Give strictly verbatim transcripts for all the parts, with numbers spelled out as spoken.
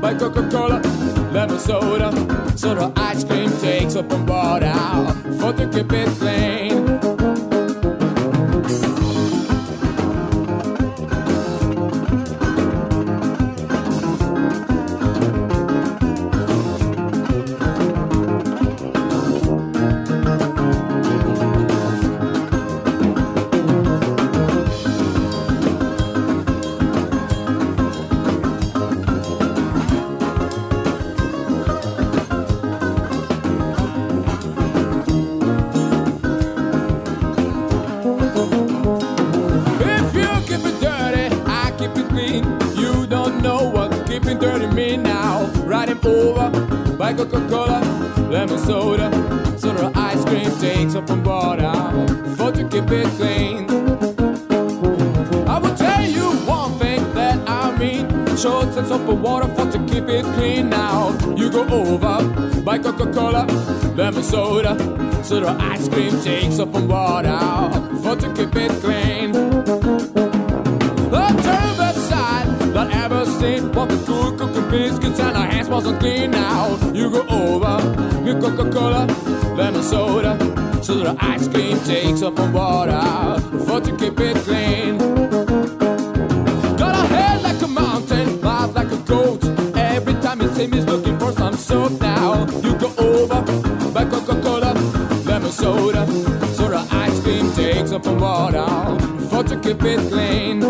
by Coca-Cola, lemon soda, soda ice cream takes up on board out for to keep it clean. By Coca-Cola, lemon soda, soda ice cream takes up on board out for to keep it clean. I will tell you one thing that I mean, shorts and soap and water for to keep it clean. Now you go over by Coca-Cola, lemon soda, soda ice cream takes up on board out for to keep it clean. The turbo side that ever seen, what the cool cooking biscuits and our hands wasn't clean. Now you go over with Coca-Cola, lemon soda, soda ice cream takes up on water for to keep it clean. Got a head like a mountain, mouth like a goat. Every time you see me, looking for some soap. Now you go over by Coca-Cola, lemon soda, soda ice cream takes up on water for to keep it clean.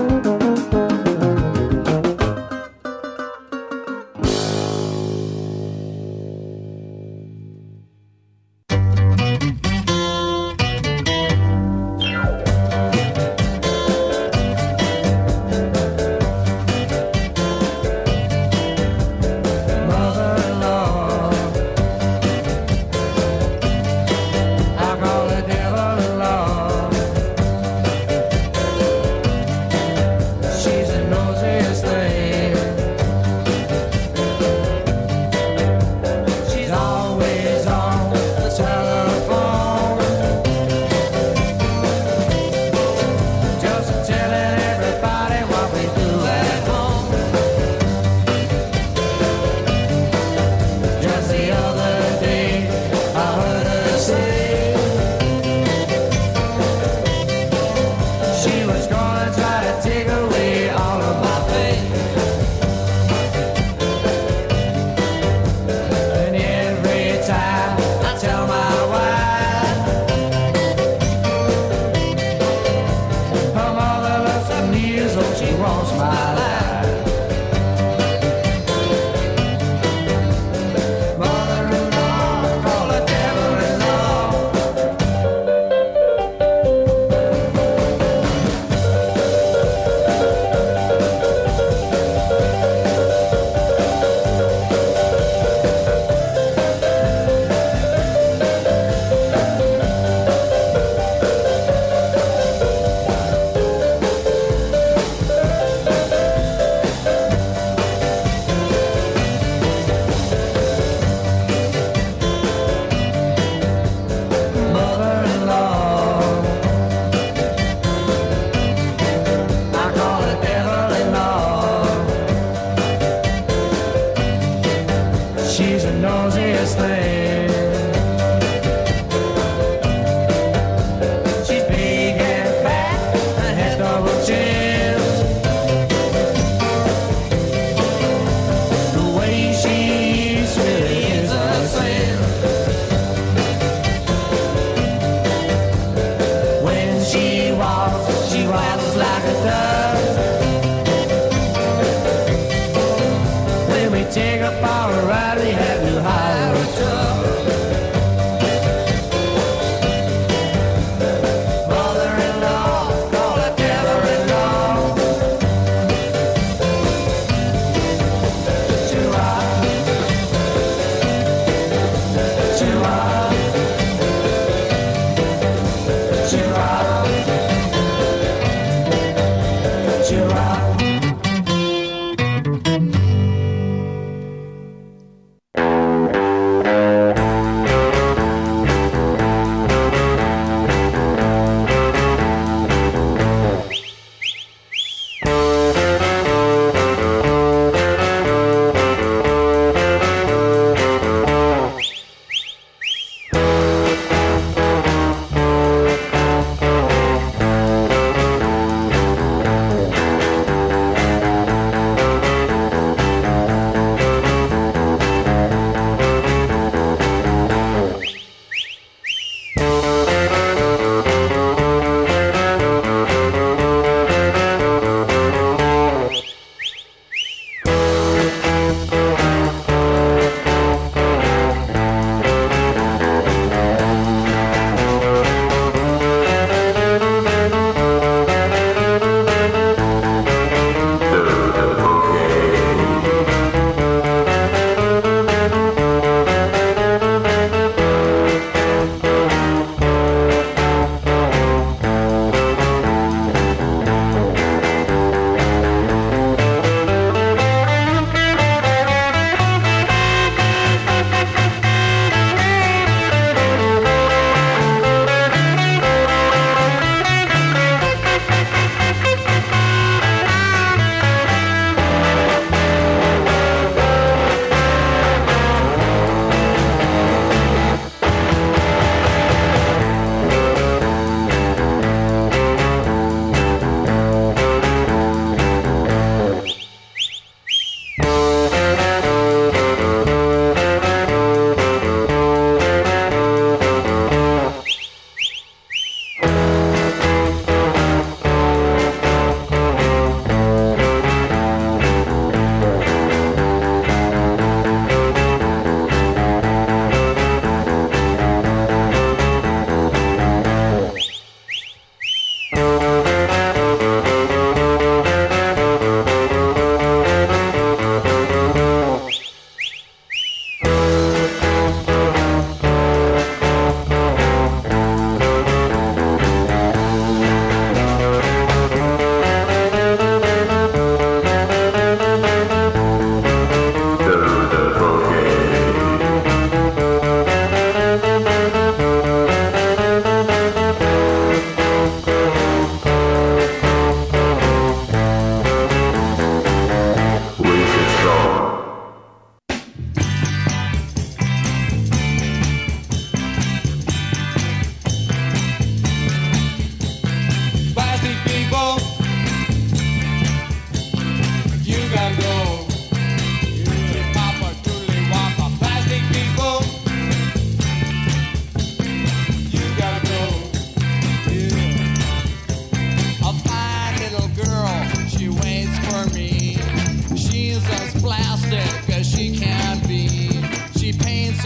Take up our ride, we had to hire a truck.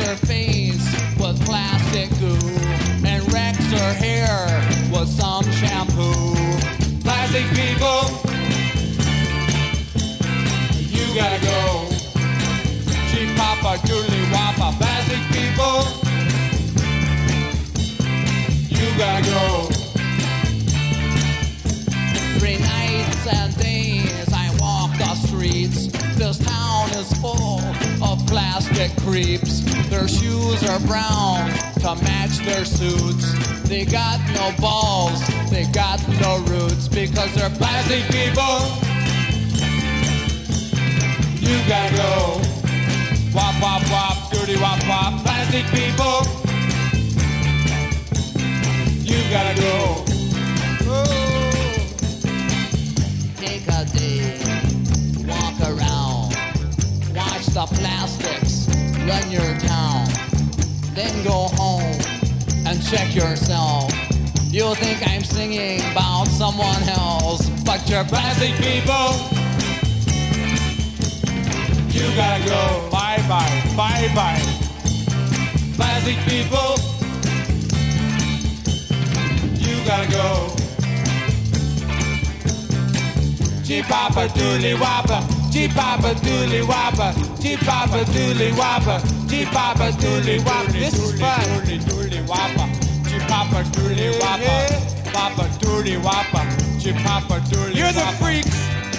her face with plastic goo and wrecks her hair with some shampoo. Plastic people, you gotta go. Cheap papa, doodly wappa. Plastic people, you gotta go. Three nights and days I walk the streets. This town is full of plastic creeps. Their shoes are brown to match their suits. They got no balls, they got no roots, because they're plastic people. You gotta go. Wop, wop, wop, dirty wop, wop. Plastic people. You gotta go. Oh. Take a day, walk around, watch the plastics run your town. Then go home and check yourself. You'll think I'm singing about someone else, but you're plastic people. You gotta go. Bye bye, bye bye. Plastic people. You gotta go. Chee-papa doodly wappa, chee-papa doodly wappa, chee-papa doodly wappa, chee-papa doodly wappa. This is fun. Doodly doodly wappa, chee-papa doodly wappa, papa doodly wappa, chee-papa doodly wappa. You're the freaks.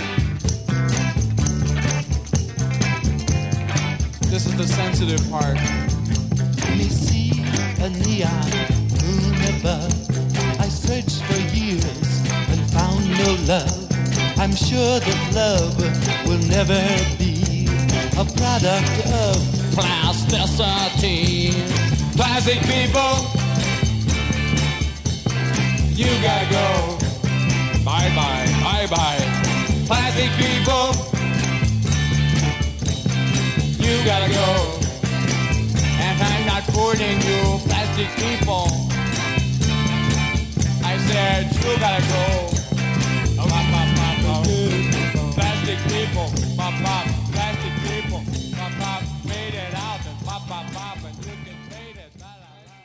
This is the sensitive part. Me see a neon moon above. I searched for years and found no love. I'm sure that love will never be a product of plasticity. Plastic people, you gotta go. Bye bye, bye bye. Plastic people, you gotta go. And I'm not fooling you, plastic people. I said you gotta go. Plastic people, pop pop, plastic people, pop pop, fade it out and pop pop pop and you can fade it. La, la, la,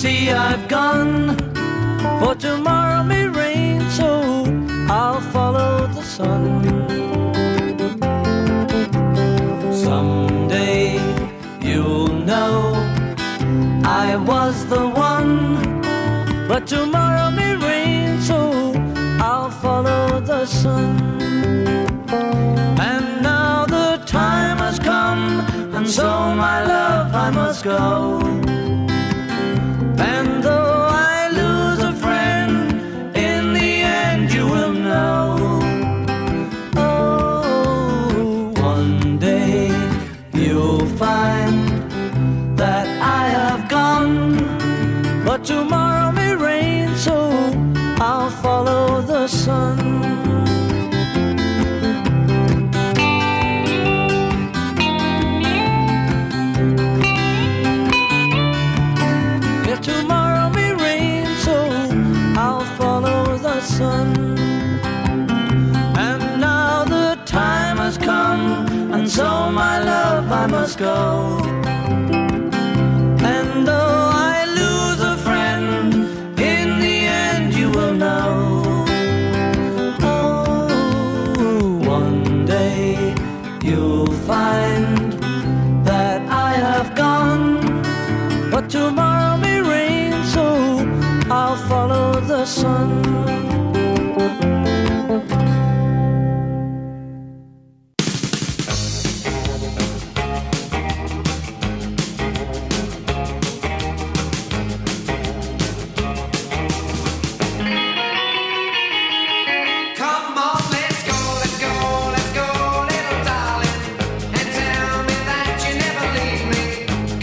see I've gone, for tomorrow may rain, so I'll follow the sun. Someday you'll know I was the one, but tomorrow may rain, so I'll follow the sun. And now the time has come, and so my love I must go. And though I lose a friend, in the end you will know. Oh, one day you'll find that I have gone, but tomorrow may rain, so I'll follow the sun. Tomorrow may rain, so I'll follow the sun. And now the time has come, and so my love I must go. And though I lose a friend, in the end you will know. Oh, one day you'll find that I have gone, but tomorrow may rain, so I'll follow the sun.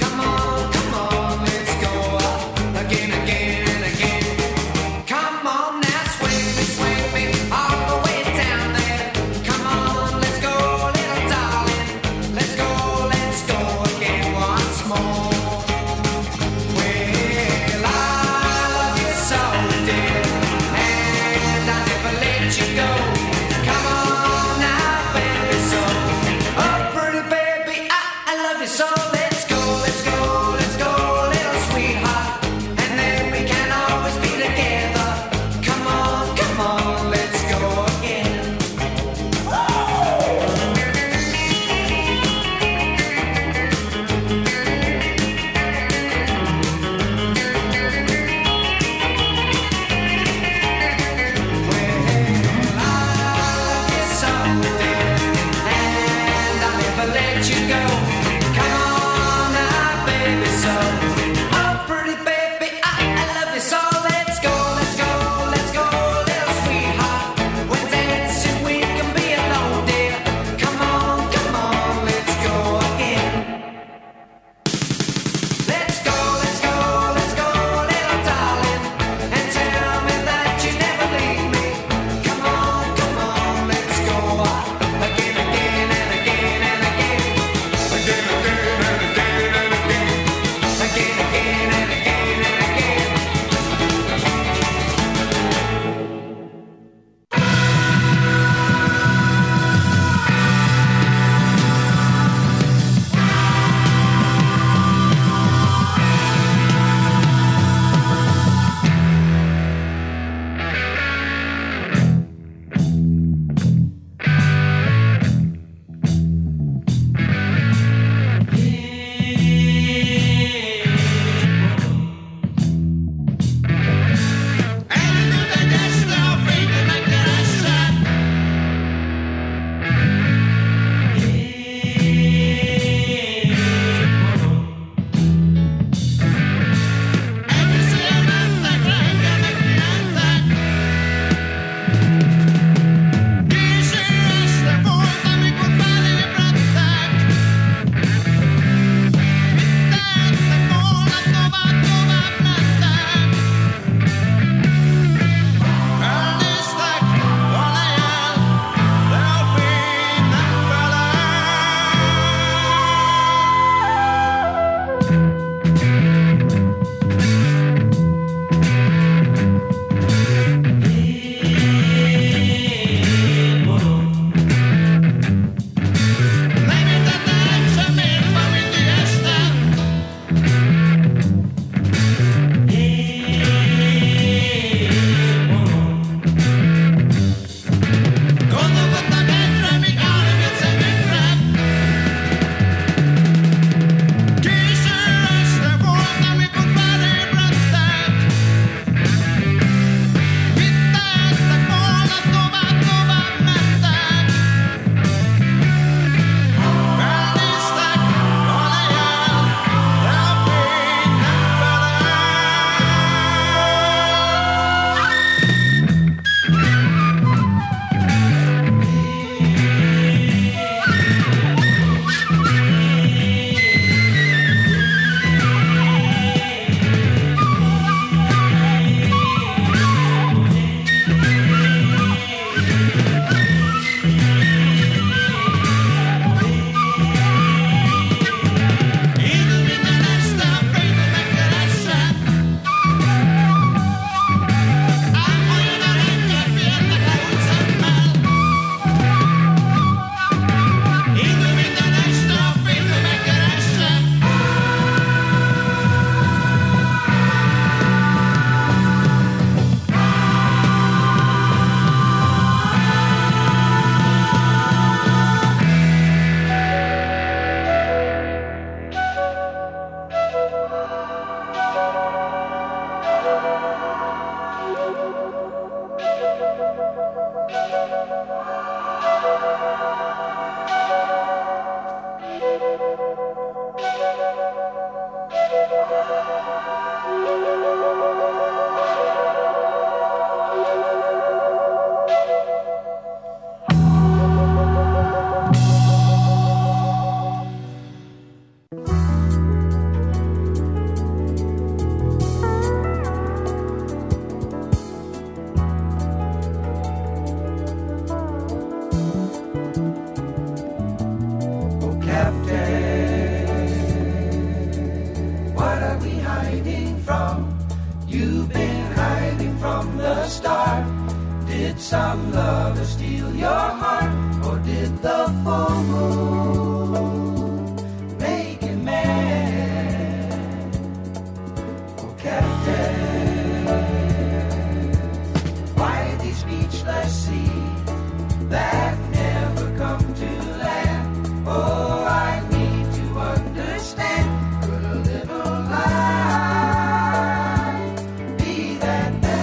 Come on, hiding from? You've been hiding from the start. Did some lover steal your heart, or did the full moon make you mad? Oh, Captain, why these speechless seas that never come to land? Oh, I need to understand. Could a little lie be that bad?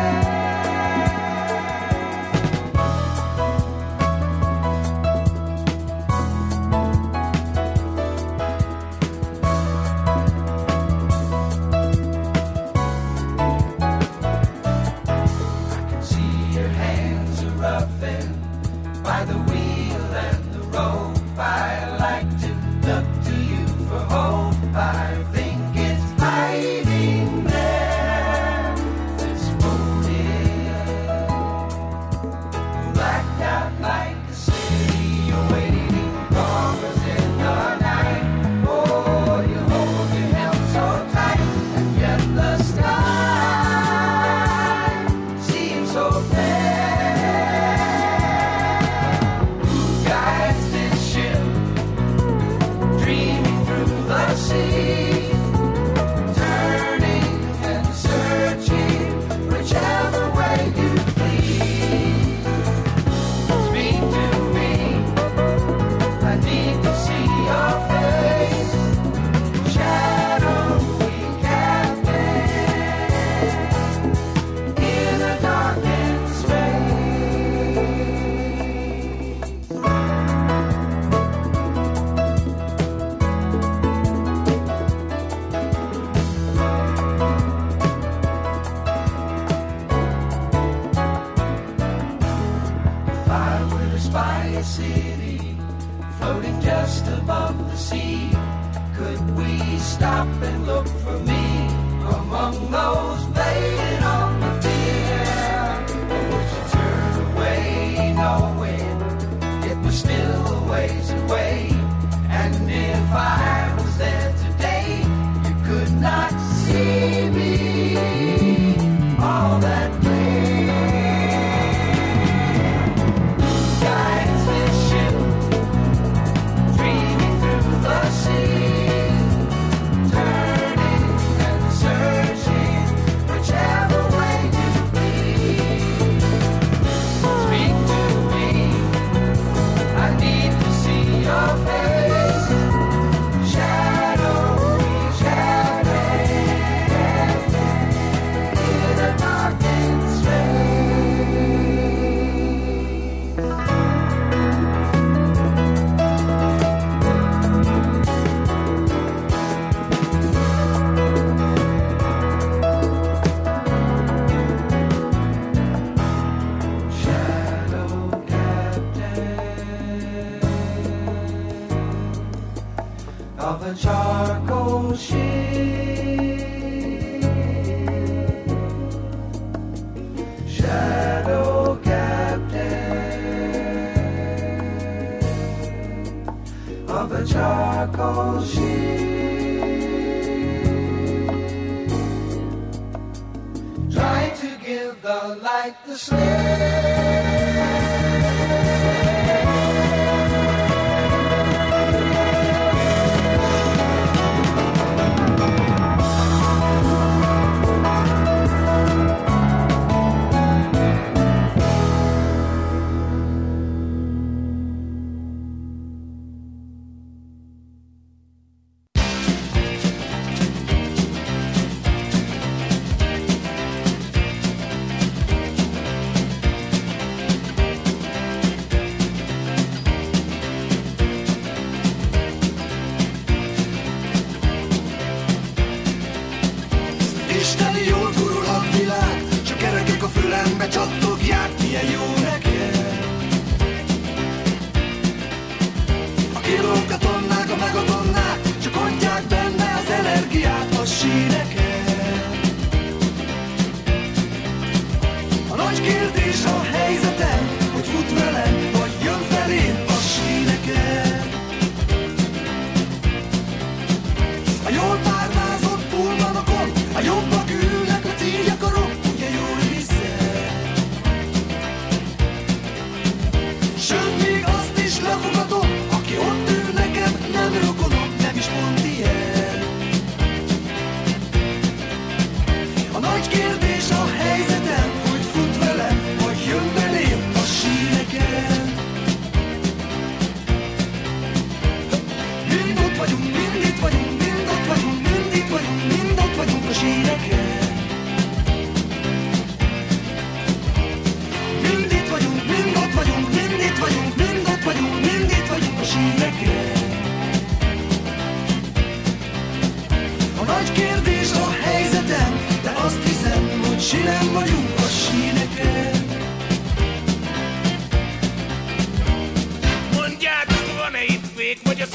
I can see your hands are roughing by the wheel and the rope. I like to look to you for hope. I think it's hiding there. This moon is blacked out like the city. You're waiting hours in the night. Oh, you hold your hand so tight, and yet the sky seems so fair. Who guides this ship, dreaming through the seas, turning and searching whichever way you please? Speak to me, I need to see your face, shadowy captain, in a darkened space. If I were to spy a city floating just above the sea, could we stop and look for me among those faded on the field? Or would you turn away knowing it was still a ways away? And if I was there today, you could not see me all that way. Guides this ship, dreaming through the seas, turning and searching whichever way you please. Speak to me, I need to see your face, shadowy shadow in a darkened space. Shadow captain of a charcoal ship, shadow captain of a charcoal ship, trying to give the light the slip. Nagy kérdés a helyzetem, de azt hiszem, hogy sinem vagyunk a síneken. Mondjátok, van-e itt fék, vagy a